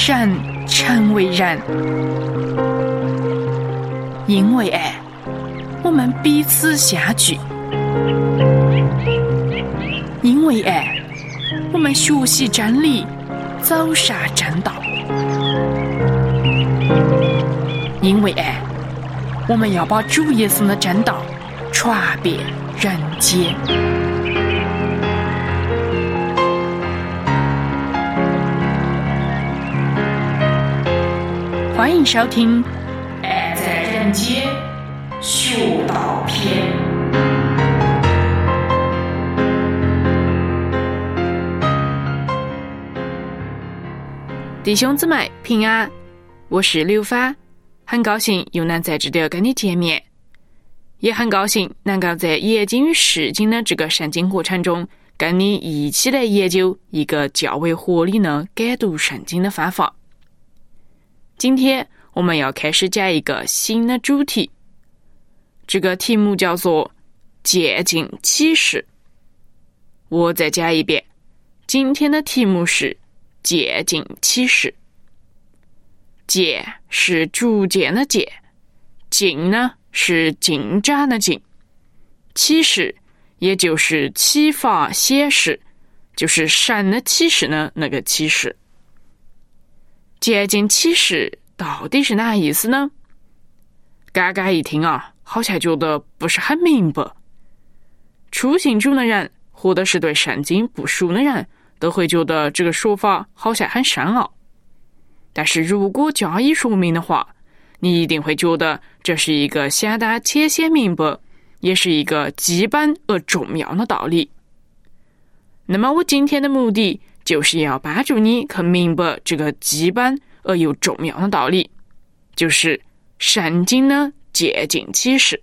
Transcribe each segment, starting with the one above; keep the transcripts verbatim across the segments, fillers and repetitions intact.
善成为人。因为爱，我们彼此相聚；因为爱，我们学习真理，走上正道；因为爱，我们要把主耶稣的真道传遍人间。欢迎收听《爱在人间学道篇》。弟兄姊妹平安，我是刘发，很高兴又能在这里跟你见面，也很高兴能够在研经与实经的这个圣经过程中，跟你一起来研究一个较为合理的解读圣经的方法。今天我们要开始讲一个新的主题，这个题目叫做借镜启示。我再讲一遍，今天的题目是借镜启示。借是逐渐的借，镜呢是进展的进，启示也就是启发显示，就是神的启示呢那个启示。借镜启示到底是哪意思呢？刚刚一听啊，好像觉得不是很明白。初信主的人或者是对圣经不熟的人都会觉得这个说法好像很深奥，但是如果加以说明的话，你一定会觉得这是一个相当浅显明白，也是一个基本而重要的道理。那么我今天的目的就是要帮助你去明白这个基本而又重要的道理，就是圣经的借镜启示。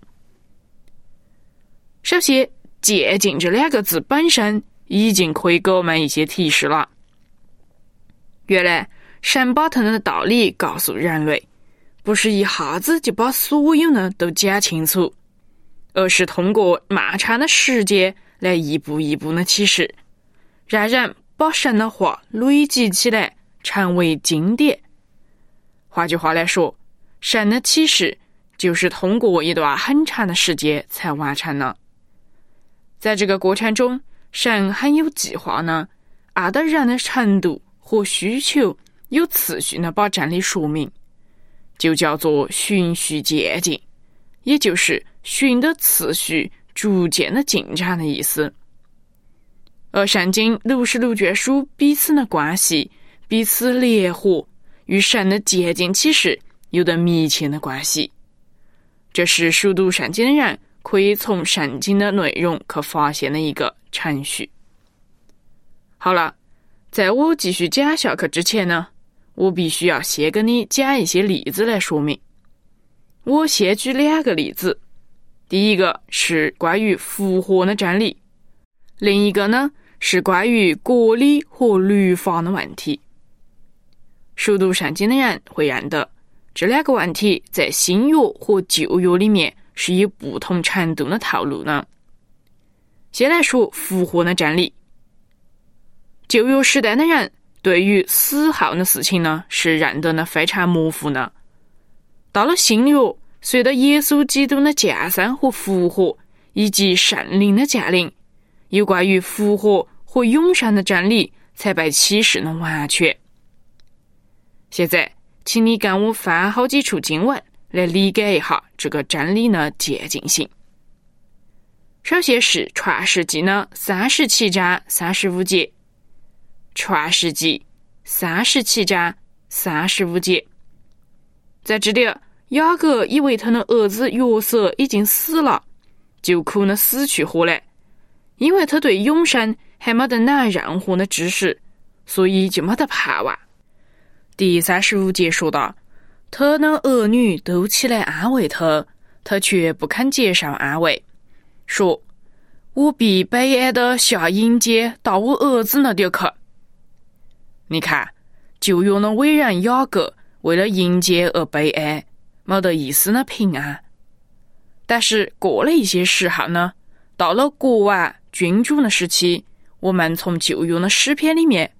首先，借镜这两个字本身已经可以给我们一些提示了。原来神把他的道理告诉人类，不是一下子就把所有的都讲清楚，而是通过漫长的时间来一步一步的启示，让人把神的话累积起来，成为经典。换句话来说，神的启示就是通过一段很长的时间才完成的。在这个过程中，神很有计划呢，按照人的程度和需求有次序的把真理说明，就叫做循序渐进，也就是循着次序逐渐的进展的意思。而圣经六十六卷书彼此的关系，彼此联合，与神的借镜启示有着密切的关系。这是熟读圣经的人可以从圣经的内容去发现的一个程序。好了，在我继续讲下去之前呢，我必须要先跟你讲一些例子来说明。我先举两个例子，第一个是关于复活的真理，另一个呢是关于国礼和律法的问题。熟读圣经的人会认得，这两个问题在新约和旧约里面是有不同程度的套路呢。先来说复活的真理。旧约时代的人对于死后的事情呢是认得的非常模糊的。到了新约，随着耶稣基督的降生和复活，以及圣灵的降临，有关于复活和永生的真理才被启示的完全。现在请你跟我翻好几处经文来理解一下这个真理的渐进性。首先是创世纪的三十七章三十五节，创世纪三十七章三十五节，在这里雅各以为他的儿子约瑟已经死了，就哭得死去活来，因为他对永生还没得拿任何的知识，所以就没得盼望。第三十五节说道，他的儿女都起来安慰他，他却不肯接受安慰，说，我必悲哀的下迎接到我儿子那里去。你看，旧约的伟人雅各为了迎接而悲哀，没得一丝的平安。但是过了一些时候呢，到了国王君主的时期，我们从旧约的诗篇里面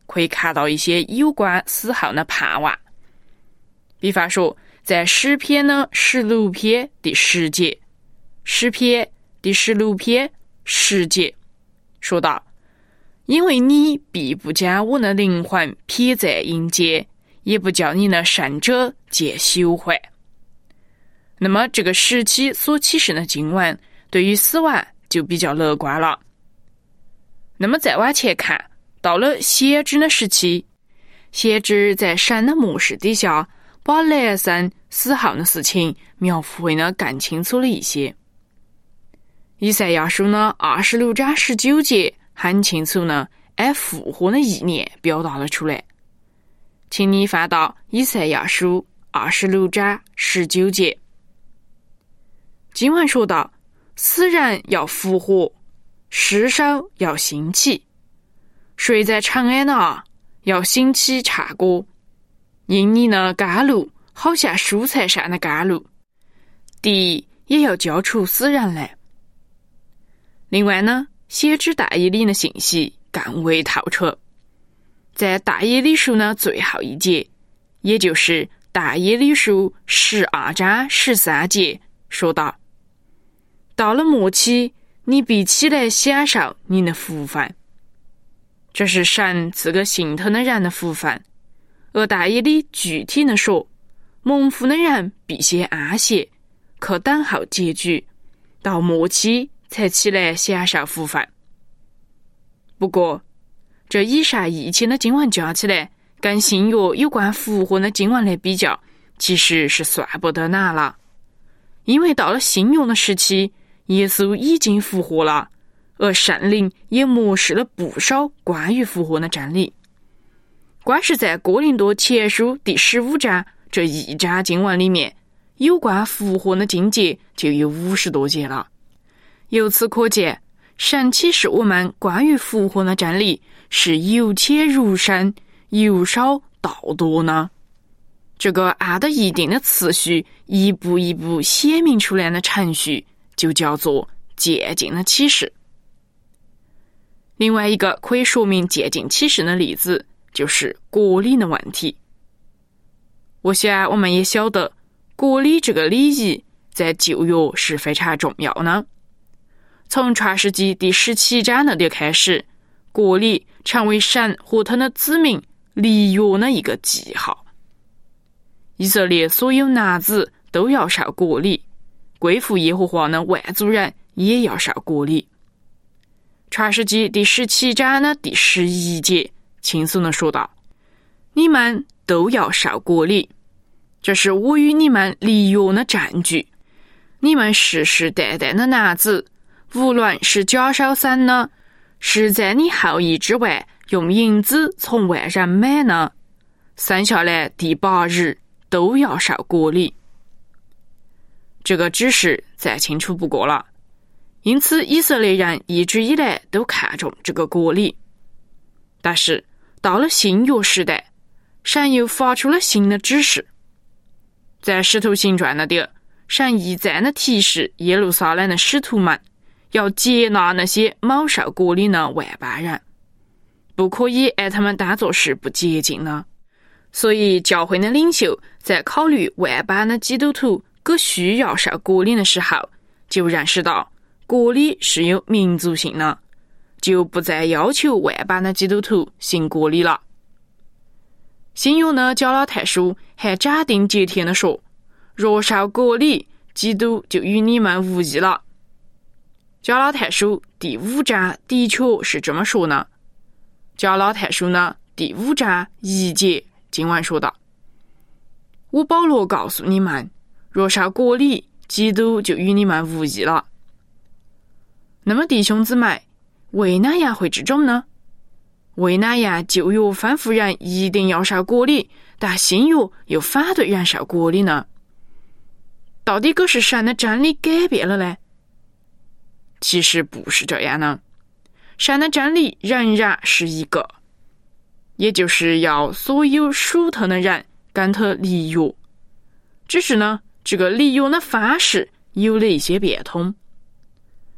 可以看到一些有关死后的盼望。比方说，在诗篇的十六篇第十节，诗篇第十六篇十节说道：因为你必不将我的灵魂撇在阴间，也不叫你的善者见羞愧。那么这个时期所启示的经文对于死亡就比较乐观了。那么再往前看，到了先知的时期，先知在神的默示底下，把来生死后的事情描绘得更清楚了一些。以赛亚书呢二十六章十九节很清楚呢按复活的意念表达了出来。请你翻到以赛亚书二十六章十九节。经文说道：死人要复活，尸首要兴起，睡在尘埃的要兴起唱歌，因你的甘露好像蔬菜上的甘露，地也要交出死人来。另外呢，先知大耶利的信息更为透彻。在大耶利书的最后一节，也就是大耶利书十二章十三节说道：到了末期，你必起来享受你的福分。这是神赐给信徒的人的福分。而大耶利具体的说，蒙福的人必先安歇，可等候结局，到末期才起来享受福分。不过这以上一切的经文加起来，跟新约有关复活的经文来比较，其实是算不得难了。因为到了新约的时期，耶稣已经复活了，而圣灵也默示了不少关于复活的真理。光是在哥林多前书第十五章这一章经文里面，有关复活的经节就有五十多节了。由此可见，神启示我们关于复活的真理是由浅入深，由少到多呢。这个按照一定的次序一步一步显明出来的程序，就叫做渐进的启示。另外一个可以说明渐进启示的例子，就是国礼的问题。我想我们也晓得，国礼这个礼仪在旧约是非常重要的。从创世纪第十七章那里开始，国礼成为神和他的子民立约的一个记号。以色列所有男子都要受国礼，归附耶和华的外族人也要受国礼。创世纪第十七章的第十一节轻松地说道：你们都要受国礼，这是我与你们立约的证据。你们世世代代的男子，无论是假手生呢，是在你后裔之外用银子从外人买呢，生下来第八日都要受国礼。这个指示再清楚不过了，因此以色列人一直以来都看重这个国礼。但是到了新约时代，神又发出了新的指示。在使徒行传那里，神一再的提示耶路撒冷的使徒们要接纳那些冇受国礼的外邦人，不可以按他们当作是不洁净的。所以教会的领袖在考虑外邦的基督徒各需要受国礼的时候，就认识到国礼是有民族性的，就不再要求外邦的基督徒行国礼了。新约的加拉太书还斩钉截铁地说，若受国礼，基督就与你们无异了。加拉太书第五章的确是这么说呢。加拉太书呢第五章一节经文说道：我保罗告诉你们，若受国礼，基督就与你们无异了。那么弟兄姊妹，为哪样会这种呢？为哪样旧约吩咐人一定要受国礼，但新约又反对人受国礼呢？到底可是神的真理改变了呢？其实不是这样的，神的真理仍然是一个，也就是要所有属他的人跟他立约，只是呢，这个立约的方式有了一些变通。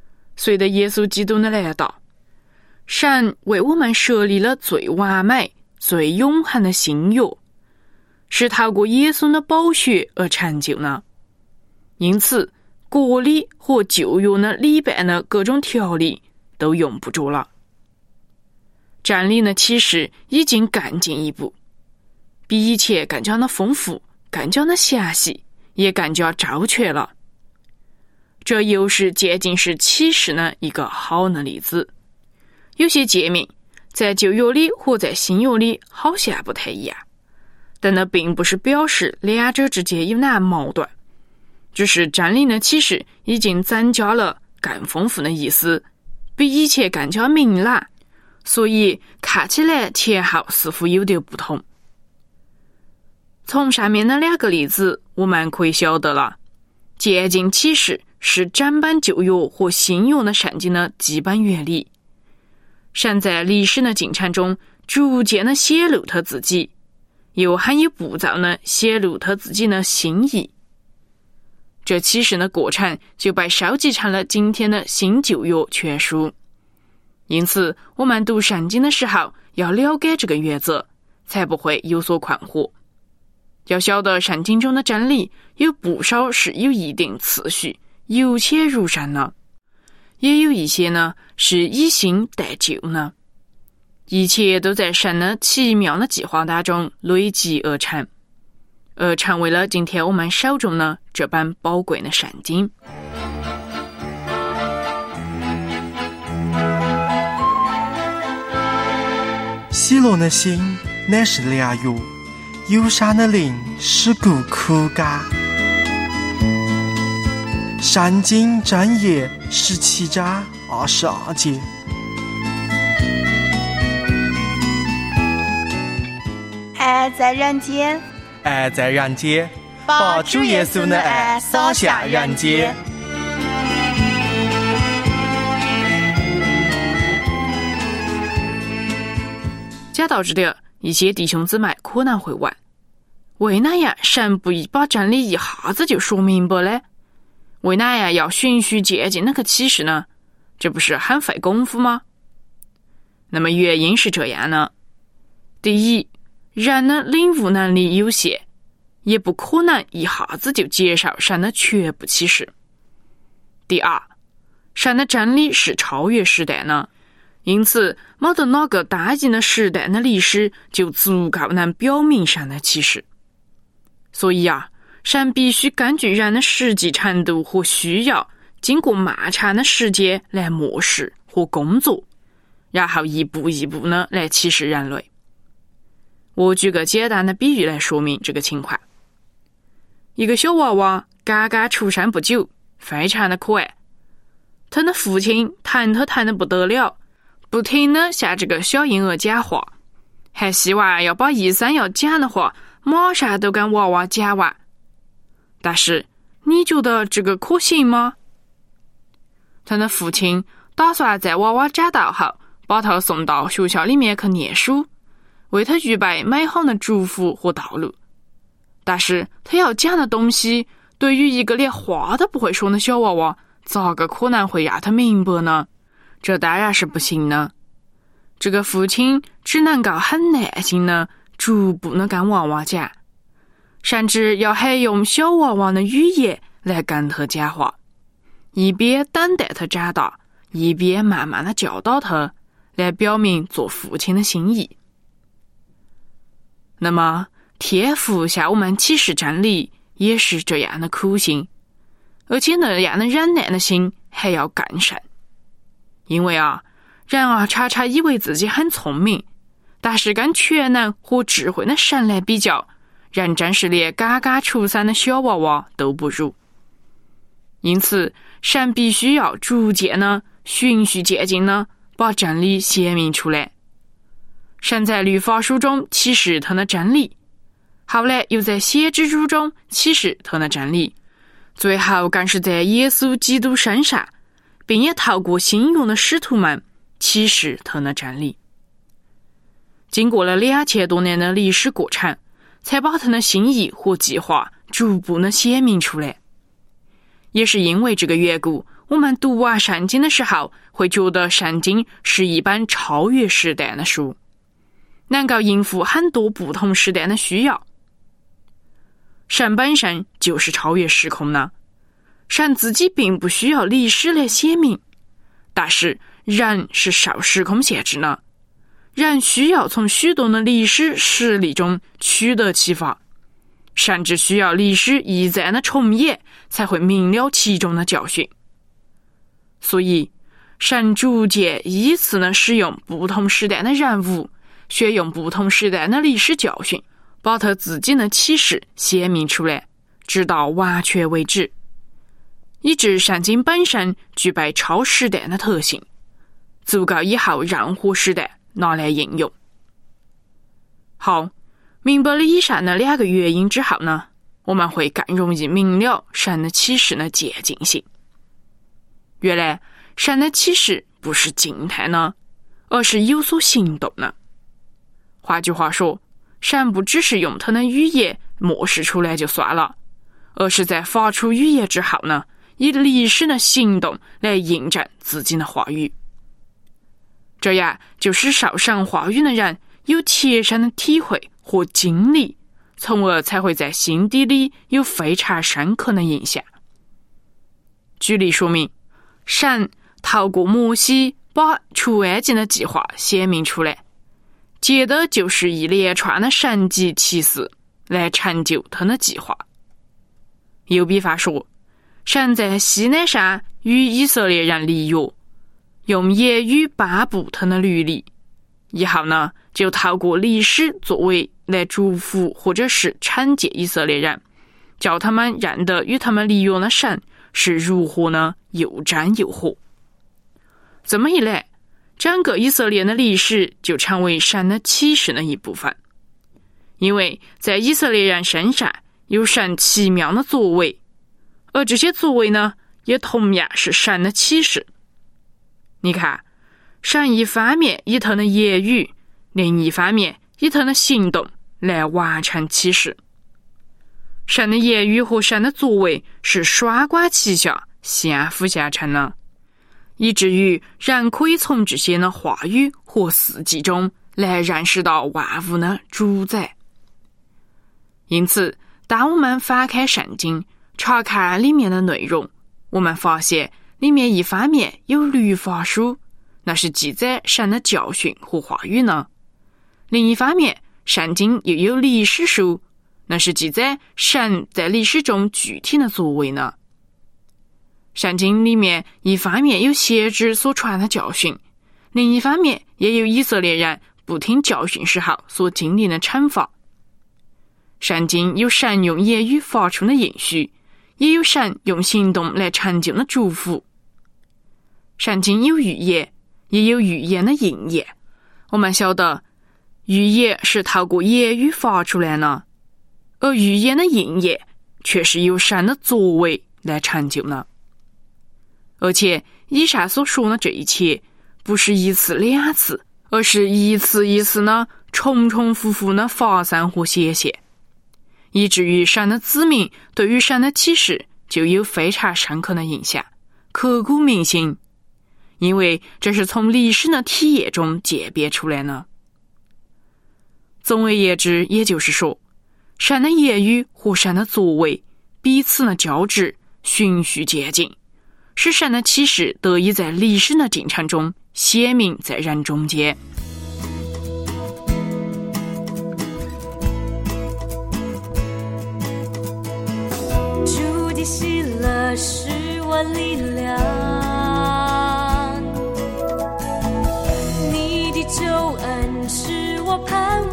随着耶稣基督的来到，神为我们设立了最完美、 最永恒的新约，是透过耶稣的宝血而成就的。因此，国礼和旧约的礼拜的各种条例都用不着了。真理的启示已经更进一步，比以前更加的丰富，更加的详细，也更加周全了。这又是渐进式启示的一个好的例子。有些诫命在旧约里和在新约里好像不太一样，但那并不是表示两者之间有哪矛盾，只是真理的启示已经增加了更丰富的意思，比以前更加明朗，所以看起来前后似乎有点不同。从上面的两个例子，我们可以晓得了，渐进启示是整本旧约和新约的圣经的基本原理。神在历史的进程中逐渐的显露他自己，又很有步骤的显露他自己的心意。这启示的过程就被收集成了今天的新旧约全书。因此，我们读圣经的时候要了解这个原则，才不会有所困惑。要晓得圣经中的真理，有不少是有一定次序、由浅入深的，也有一些呢是以新代旧呢。一切都在神的奇妙的计划当中累积而成，而成为了今天我们手中的这本宝贵的圣经。 喜乐的心乃是良药，忧伤的灵使骨枯干。圣经箴言十七章二十二节。 爱在人间， 爱在人间，把主耶稣的爱洒向人间。 讲到这里，一些弟兄姊妹可能会问，为哪样神不把真理一下子就说明白呢？为哪样要循序渐进的去启示呢？这不是很费功夫吗？那么原因是这样的：第一，人的领悟能力有限，也不可能一下子就接受神的全部启示。第二，神的真理是超越时代的，因此没得哪个单一的时代的历史就足够能表明神的启示。所以啊，神必须根据人的实际程度和需要，经过漫长的时间来默示和工作，然后一步一步呢来启示人类。我举个简单的比喻来说明这个情况。一个小娃娃刚刚出生不久，非常的可爱，他的父亲疼他疼得不得了，不停地向这个小婴儿讲话，还希望要把医生要讲的话马上都跟娃娃讲完。但是你觉得这个可行吗？他的父亲打算在娃娃长大后把他送到学校里面去念书，为他预备美好的祝福和道路。但是他要讲的东西，对于一个连话都不会说的小娃娃，咋个可能会让他明白呢？这当然是不行的。这个父亲只能够很耐心的逐步的跟娃娃讲，甚至要还用小娃娃的语言来跟他讲话，一边等待他长大，一边慢慢的教导他，来表明做父亲的心意。那么天父向我们启示真理也是这样的苦心，而且那样的忍耐的心还要更甚。因为啊，人啊常常以为自己很聪明，但是跟全能和智慧的神来比较，人真是连刚刚出生的小娃娃都不如。因此神必须要逐渐呢循序渐进呢把真理显明出来。神在律法书中启示他的真理，后来又在先知书中启示他的真理，最后更是在耶稣基督身上，并也透过新约的使徒们启示他的真理。经过了两千多年的历史过程，才把他的心意和计划逐步的显明出来。也是因为这个缘故，我们读完圣经的时候，会觉得圣经是一本超越时代的书。 能够应付很多不同时代的需要。神本身就是超越时空的，神自己并不需要历史来写明，但是人是受时空限制的，人需要从许多的历史实例中取得启发，甚至需要历史一再的重演才会明了其中的教训。所以神逐渐依次的使用不同时代的人物，学用不同时代的历史教训，把他自己的启示写明出来，直到完全为止，以致圣经本身具备超时代的特性，足够以后任何时代拿来应用。好，明白了以上的两个原因之后呢，我们会更容易明了神的启示的渐进性。原来神的启示不是静态的，而是有所行动的。换句话说，神不只是用他的语言漠视出来就算了，而是在发出语言之后呢，以历史的行动来印证自己的话语。这样就使受神话语的人有切身的体会和经历，从而才会在心底里有非常深刻的印象。举例说明，神透过摩西把出埃及的计划写明出来，接着就是一连串的神迹奇事来成就他的计划。又比方说，神在西奈山与以色列人立约，用言语颁布他的律例，以后呢，就透过历史作为来祝福或者是惩戒以色列人，叫他们认得与他们立约的神是如何呢又真又活。这么一来，整个以色列的历史就成为神的启示的一部分，因为在以色列人身上有神奇妙的作为，而这些作为呢，也同样是神的启示。你看，神一方面以他的言语，另一方面以他的行动来完成启示。神的言语和神的作为是双管齐下，相辅相成的，以至于人可以从这些的话语和事迹中来认识到万物的主宰。因此，当我们翻开圣经，查看里面的内容，我们发现里面一方面有律法书，那是记载神的教训和话语呢；另一方面，圣经又有历史书，那是记载神在历史中具体的作为呢。圣经里面一方面有先知所传的教训，另一方面也有以色列人不听教训时候所经历的惩罚。圣经有神用言语发出的应许，也有神用行动来成就的祝福。圣经有预言，也有预言的应验。我们晓得，预言是透过言语发出来的，而预言的应验却是由神的作为来成就的。而且以上所说的这一切不是一次两次，而是一次一次呢重重复复的发生和显现，以至于神的子民对于神的启示就有非常深刻的印象，刻骨铭心，因为这是从历史的体验中渐变出来的。总而言之，也就是说，神的言语和神的作为彼此的交织，循序渐进，使神的启示得以在历史的进程中显明在人中间。 主的喜乐是我力量，你的救恩是我盼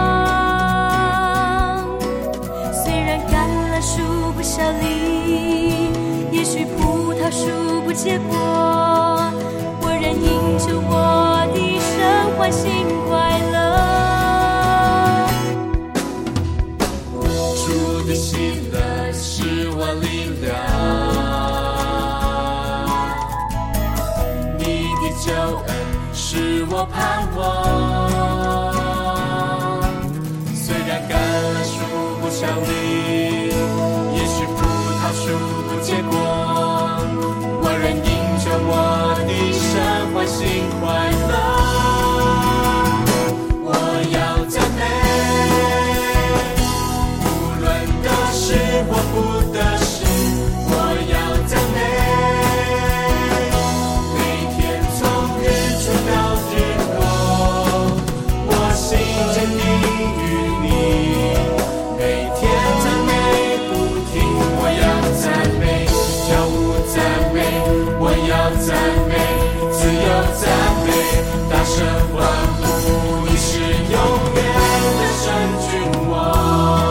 望。虽然橄榄树不效力，也许葡萄树不结果，我仍因着我的神欢欣快乐。主的喜乐是我力量，你的救恩是我盼望。虽然橄榄树不效力，也许葡萄树不结果，我仍因着我的神欢欣快乐。我要美，自由赞美，大声欢呼，你是永远的神君王。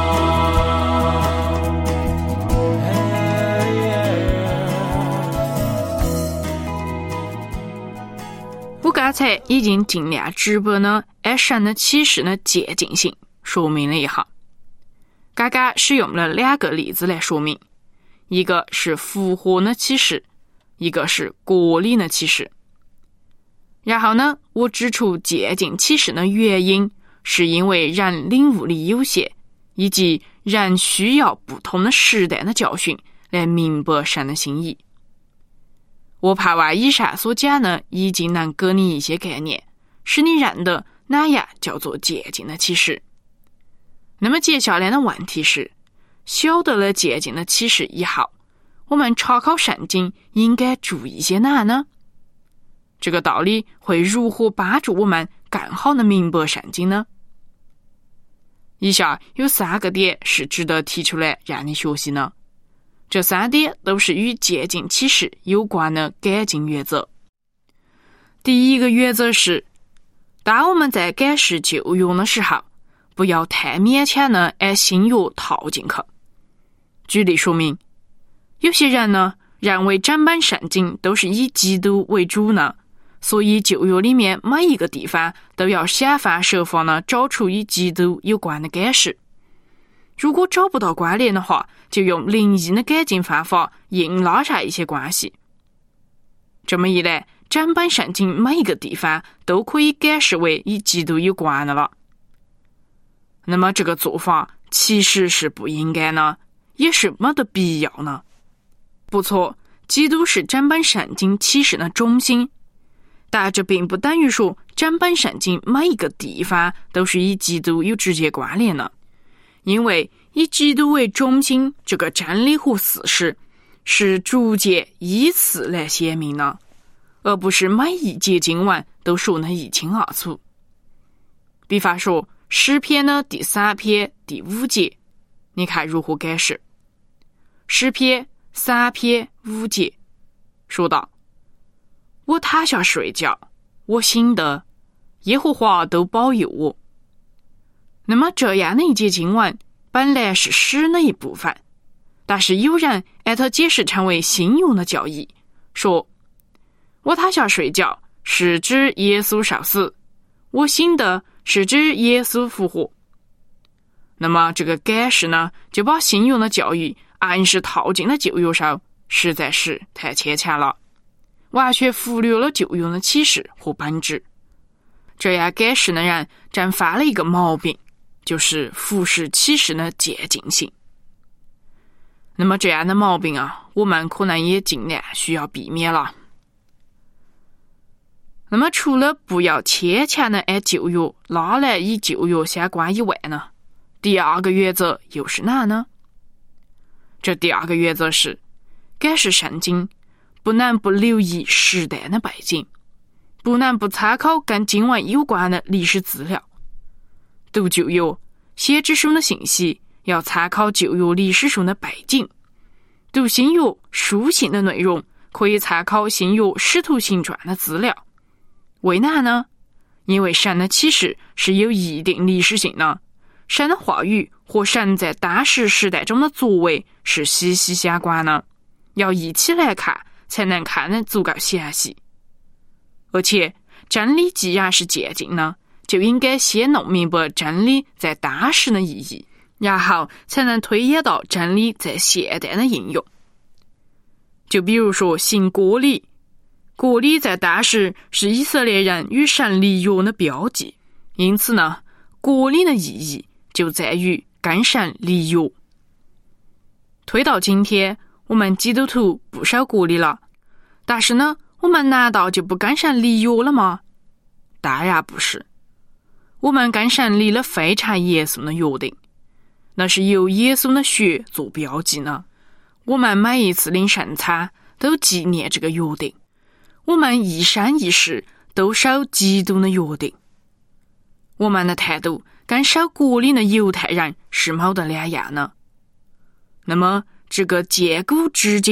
我刚才已经尽量直白呢按神的启示的渐进性说明了一下，刚刚使用了两个例子来说明，一个是复活的启示，一个是国力的启示。然后呢，我指出渐进启示的原因是因为人领悟力有限，以及人需要不同的时代的教训来明白神的心意。我盼望以上所讲的已经能给你一些概念，使你认得哪样叫做渐进的启示。那么接下来的问题是，晓得了渐进的启示以后，我们查考圣经应该注意些哪呢？这个道理会如何帮助我们更好的明白圣经呢？以下有三个点是值得提出来让你学习呢。这三点都是与渐进启示有关的改进原则。第一个原则是，当我们在解释旧约的时候，不要太勉强的按新约套进去。举例说明，有些人呢认为整本圣经都是以基督为主呢，所以旧约里面每一个地方都要想方设法的找出与基督有关的解释。如果找不到关联的话，就用灵异的改进方法硬拉上一些关系。这么一来，整本圣经每一个地方都可以解释为与基督有关的了。那么这个做法其实是不应该呢，也是没得必要呢。不错，基督是整本圣经启示的中心，但这并不等于说整本圣经每一个地方都是与基督有直接关联的。因为以基督为中心这个真理和事实是逐渐依次来显明的，而不是每一节经文都说得一清二楚。比方说诗篇的第三篇第五节，你看如何解释？诗篇三篇五节说道：我躺下睡觉，我醒得，耶和华都保佑我。那么这样的一节经文本来是诗的一部分，但是有人按它解释成为新约的教义，说我躺下睡觉是指耶稣受死，我醒得是指耶稣复活。那么这个解释呢，就把新约的教义硬是套进了旧约上，实在是太牵强了，完全忽略了旧约的启示和本质。这样解释的人正犯了一个毛病，就是忽视启示的渐进性。那么这样的毛病啊，我们可能也尽量需要避免了。那么除了不要牵强的按旧约拉来与旧约相关以外呢，第二个原则又是哪呢？这第二个原则是，解释圣经不能不留意时代的背景，不能不参考跟经文有关的历史资料。读旧约先知书的信息要参考旧约历史书的背景，读新约书信的内容可以参考新约使徒行传的资料。为哪呢？因为神的启示是有一定历史性的，神的话语和神在当时时代中的作为是息息相关的，要一起来看才能看得足够详细。而且真理既然是渐进呢，就应该先弄明白真理在当时的意义，然后才能推演到真理在现代的应用。就比如说行国礼，国礼在当时是以色列人与神立约的标记，因此呢，国礼的意义就在于跟神立约。推到今天，我们基督徒不守国礼了，但是呢，我们难道就不跟神立约了吗？当然不是，我们跟神立了非常严肃的约定，那是由耶稣的血做标记呢。我们每一次领圣餐都纪念这个约定，我们一生一世都守基督的约定。我们的态度跟守国礼的犹太人是没得两样呢。那么这个见古知今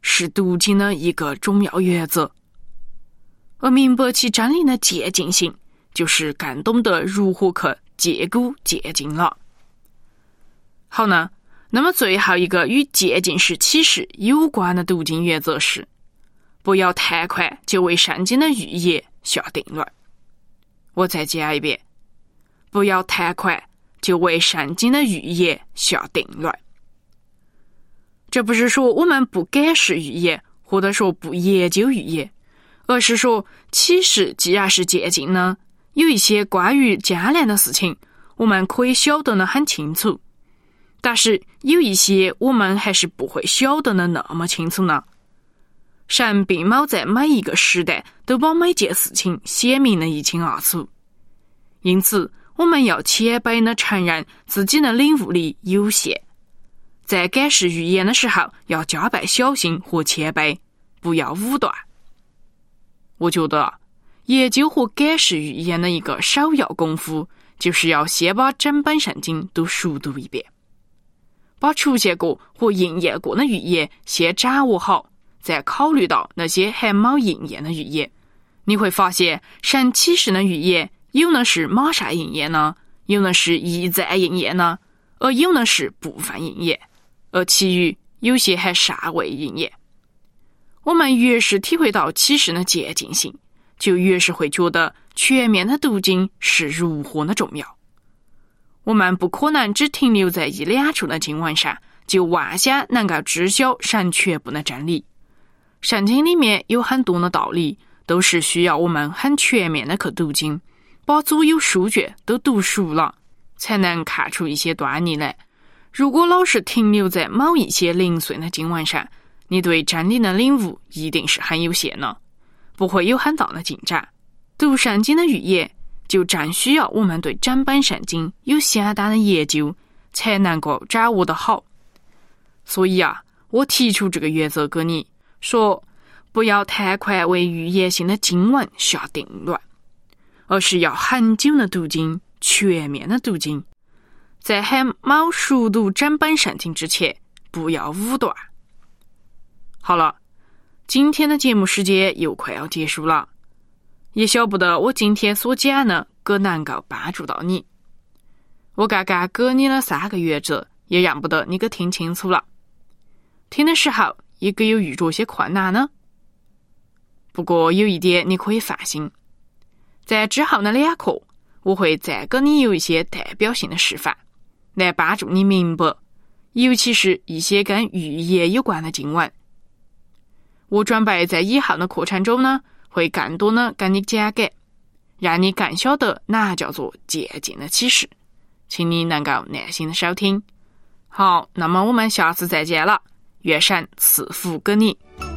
是读经的一个重要原则，而明白其真理的渐进性，就是更懂得如何去借古借今了。好呢，那么最后一个与渐进式启示有关的读经原则是，不要太快就为圣经的预言下定论。我再讲一遍，不要太快就为圣经的预言下定论。这不是说我们不解释预言，或者说不研究预言，而是说启示既然是渐进呢，有一些关于将来的事情我们可以晓得的很清楚，但是有一些我们还是不会晓得的那么清楚呢。神并没在每一个时代都把每件事情写明的一清二楚，因此我们要谦卑地承认自己的领悟力有限，在解释预言的时候要加倍小心和谦卑，不要武断。我觉得研究和解释预言的一个首要功夫，就是要先把整本圣经都熟读一遍，把出现过和应验过的预言先掌握好，再考虑到那些还没应验的预言。你会发现神启示的预言有的是马上应验呢，有的是一再应验呢，而有的是部分应验，而其余有些还尚未应验。我们越是体会到启示的渐进性，就越是会觉得全面的读经是如何的重要。我们不可能只停留在一两处的经文上，就妄想能够知晓神全部的真理。圣经里面有很多的道理，都是需要我们很全面的去读经，把所有书卷都读熟了，才能看出一些端倪来。如果老是停留在某一些零碎的经文上，你对真理的领悟一定是很有限的，不会有很大的进展。读圣经的预言，就正需要我们对整本圣经有相当的研究，才能够掌握得好。所以啊，我提出这个原则给你，说不要太快为预言性的经文下定论，而是要很久的读经，全面的读经，在还没熟读整本圣经之前，不要武断。好了，今天的节目时间又快要结束了，也晓不得我今天所讲的可能够帮助到你。我刚刚给你了三个原则，也让不得你给听清楚了。听的时候也给有遇着些困难呢。不过有一点你可以放心，在之后的两课，我会再给你有一些代表性的示范，来帮助你明白，尤其是一些跟预言有关的经文。我准备在以后的课程中呢，会更多的跟你讲解，让你更晓得哪叫做渐进的启示，请你能够耐心的收听。好，那么我们下次再见了，愿神赐福给你。